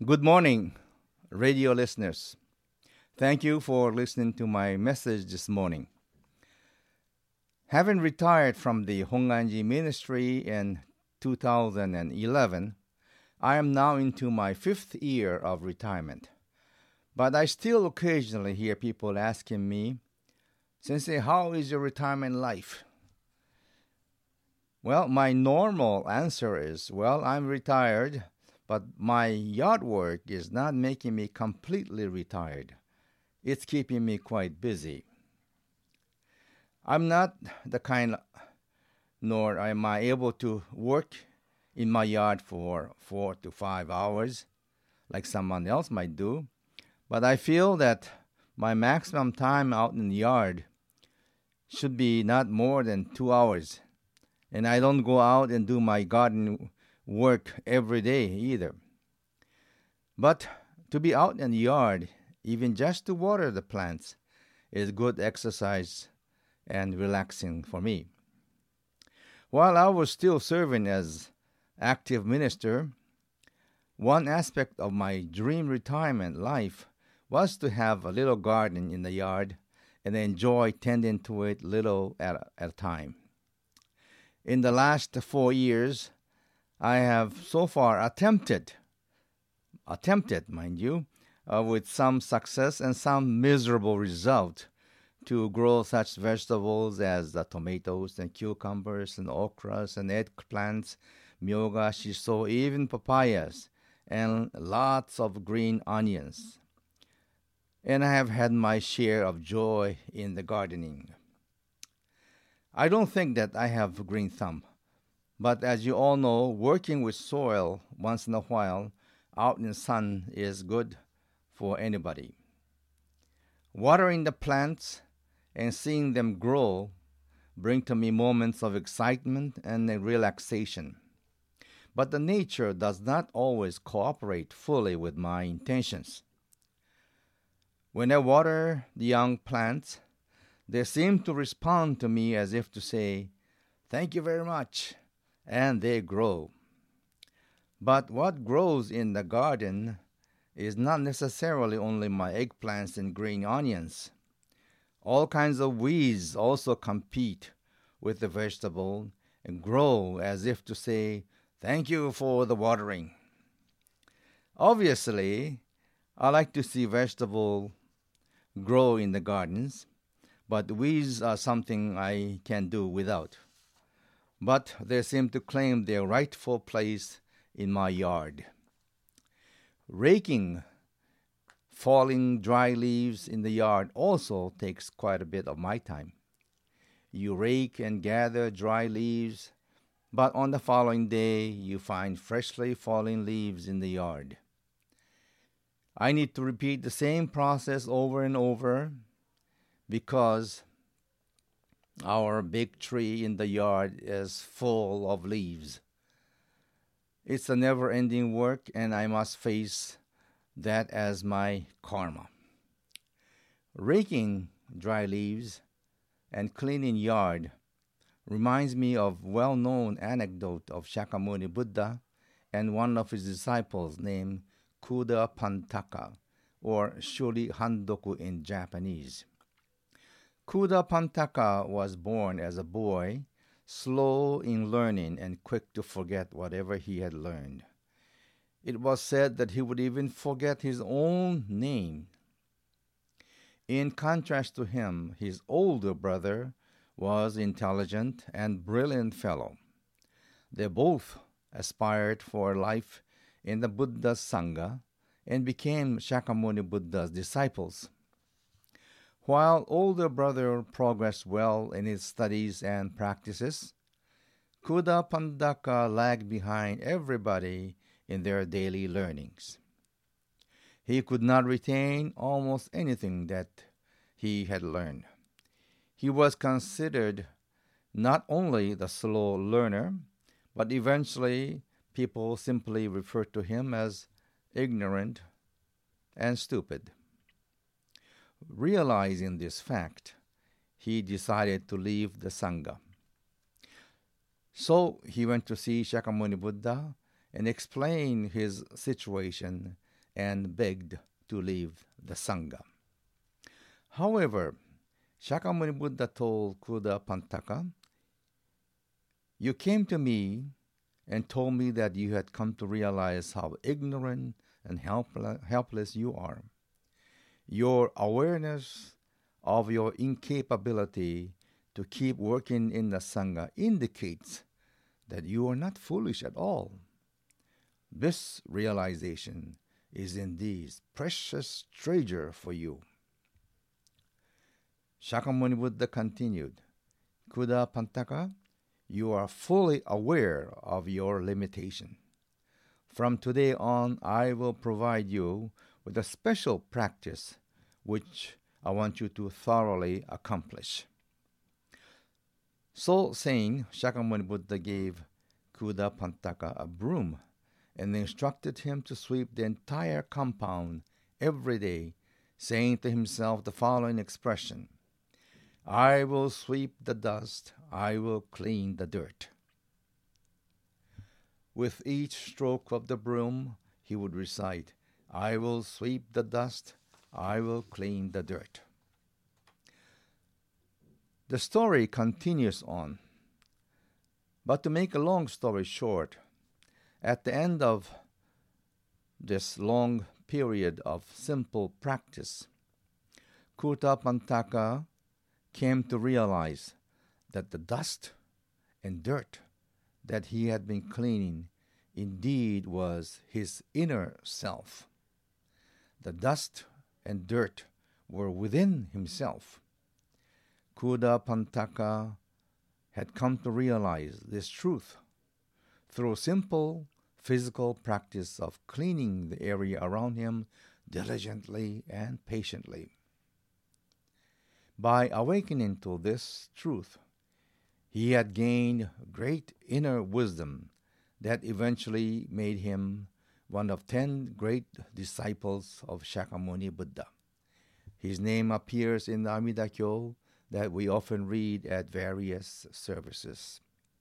Good morning, radio listeners. Thank you for listening to my message this morning. Having retired from the Honganji ministry in 2011, I am now into my fifth year of retirement. But I still occasionally hear people asking me, Sensei, how is your retirement life? Well, my normal answer is, I'm retired, but my yard work is not making me completely retired. It's keeping me quite busy. I'm not the kind, nor am I able to work in my yard for 4 to 5 hours like someone else might do, but I feel that my maximum time out in the yard should be not more than 2 hours. And I don't go out and do my garden work every day either. But to be out in the yard, even just to water the plants, is good exercise and relaxing for me. While I was still serving as active minister, one aspect of my dream retirement life was to have a little garden in the yard and enjoy tending to it little at a time. In the last 4 years, I have so far attempted, mind you, with some success and some miserable result, to grow such vegetables as the tomatoes and cucumbers and okras and eggplants, myoga, shiso, even papayas, and lots of green onions. And I have had my share of joy in the gardening. I don't think that I have green thumb, but as you all know, working with soil once in a while out in the sun is good for anybody. Watering the plants and seeing them grow bring to me moments of excitement and relaxation. But the nature does not always cooperate fully with my intentions. When I water the young plants, they seem to respond to me as if to say, "Thank you very much," and they grow. But what grows in the garden is not necessarily only my eggplants and green onions. All kinds of weeds also compete with the vegetable and grow as if to say, "Thank you for the watering." Obviously, I like to see vegetable grow in the gardens, but weeds are something I can do without. But they seem to claim their rightful place in my yard. Raking falling dry leaves in the yard also takes quite a bit of my time. You rake and gather dry leaves, but on the following day you find freshly fallen leaves in the yard. I need to repeat the same process over and over because our big tree in the yard is full of leaves. It's a never-ending work, and I must face that as my karma. Raking dry leaves and cleaning yard reminds me of well-known anecdote of Shakyamuni Buddha and one of his disciples named Kuda Pantaka, or Shuri Handoku in Japanese. Kuda Pantaka was born as a boy, slow in learning and quick to forget whatever he had learned. It was said that he would even forget his own name. In contrast to him, his older brother was intelligent and brilliant fellow. They both aspired for life in the Buddha's Sangha and became Shakyamuni Buddha's disciples. While older brother progressed well in his studies and practices, Kuda Pandaka lagged behind everybody in their daily learnings. He could not retain almost anything that he had learned. He was considered not only the slow learner, but eventually people simply referred to him as ignorant and stupid. Realizing this fact, he decided to leave the Sangha. So he went to see Shakyamuni Buddha and explained his situation and begged to leave the Sangha. However, Shakyamuni Buddha told Kuda Pantaka, "You came to me and told me that you had come to realize how ignorant and helpless you are. Your awareness of your incapability to keep working in the Sangha indicates that you are not foolish at all. This realization is indeed precious treasure for you." Shakyamuni Buddha continued, "Kuda Pantaka, you are fully aware of your limitation. From today on, I will provide you with a special practice which I want you to thoroughly accomplish." So saying, Shakyamuni Buddha gave Kuda Pantaka a broom and instructed him to sweep the entire compound every day, saying to himself the following expression, "I will sweep the dust, I will clean the dirt." With each stroke of the broom, he would recite, "I will sweep the dust, I will clean the dirt." The story continues on. But to make a long story short, at the end of this long period of simple practice, Kuda Pantaka came to realize that the dust and dirt that he had been cleaning indeed was his inner self. The dust and dirt were within himself. Kuda Pantaka had come to realize this truth through simple physical practice of cleaning the area around him diligently and patiently. By awakening to this truth, he had gained great inner wisdom that eventually made him one of 10 great disciples of Shakyamuni Buddha. His name appears in the Amida Kyo that we often read at various services.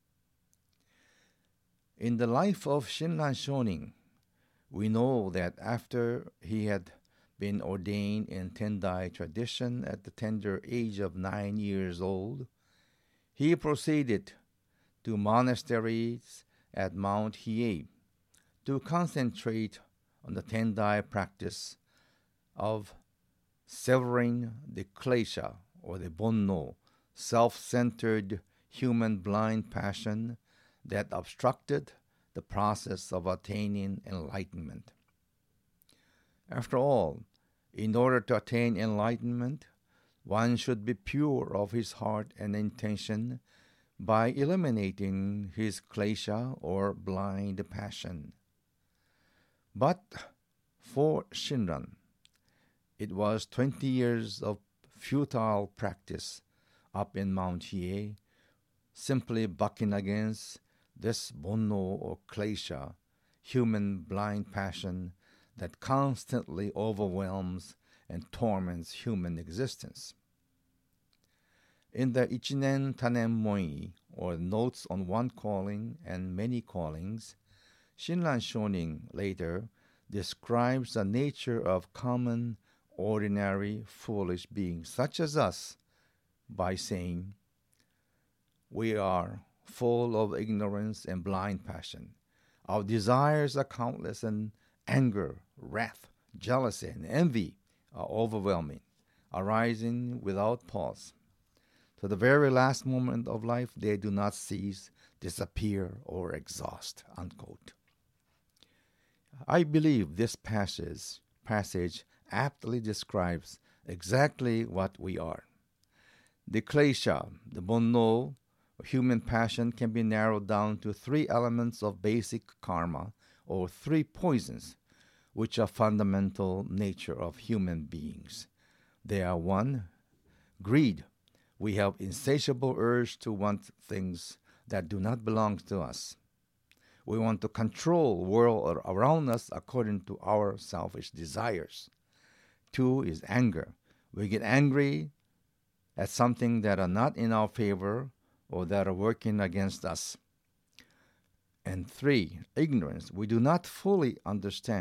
In the life of Shinran Shonin, we know that after he had been ordained in Tendai tradition at the tender age of 9 years old, he proceeded to monasteries at Mount Hiei to concentrate on the Tendai practice of severing the klesha, or the bonno, self-centered human blind passion that obstructed the process of attaining enlightenment. After all, in order to attain enlightenment, one should be pure of his heart and intention by eliminating his klesha, or blind passion. But for Shinran, it was 20 years of futile practice up in Mount Hiei, simply bucking against this bonno, or klesha, human blind passion that constantly overwhelms and torments human existence. In the Ichinen Tanen Moi, or Notes on One Calling and Many Callings, Shinran Shonin later describes the nature of common, ordinary, foolish beings such as us by saying, "We are full of ignorance and blind passion. Our desires are countless, and anger, wrath, jealousy, and envy are overwhelming, arising without pause. To the very last moment of life, they do not cease, disappear, or exhaust." Unquote. I believe this passage aptly describes exactly what we are. The klesha, the bonno, human passion, can be narrowed down to 3 elements of basic karma, or 3 poisons, which are fundamental nature of human beings. They are 1, greed. We have insatiable urge to want things that do not belong to us. We want to control the world around us according to our selfish desires. 2 is anger. We get angry at something that are not in our favor or that are working against us. And 3, ignorance. We do not fully understand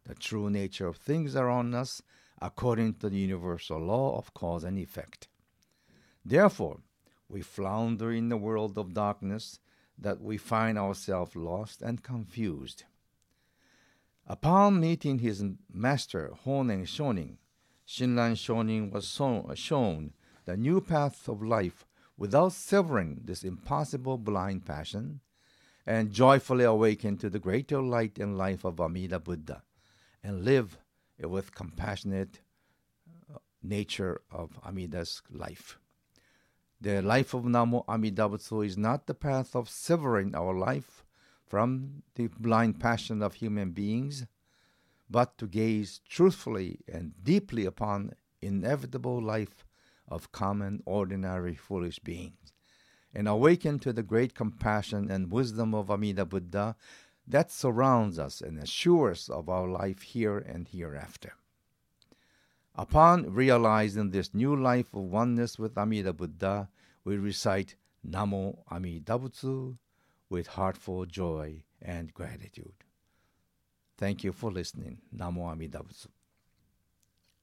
the true nature of things around us according to the universal law of cause and effect. Therefore, we flounder in the world of darkness that we find ourselves lost and confused. Upon meeting his master Honen Shonin, Shinran Shonin was shown the new path of life without severing this impossible blind passion, and joyfully awakened to the greater light and life of Amida Buddha, and live with compassionate nature of Amida's life. The life of Namo Amida Butsu is not the path of severing our life from the blind passion of human beings, but to gaze truthfully and deeply upon inevitable life of common, ordinary, foolish beings, and awaken to the great compassion and wisdom of Amida Buddha that surrounds us and assures of our life here and hereafter. Upon realizing this new life of oneness with Amida Buddha, we recite Namo Amida Butsu with heartful joy and gratitude. Thank you for listening. Namo Amida Butsu.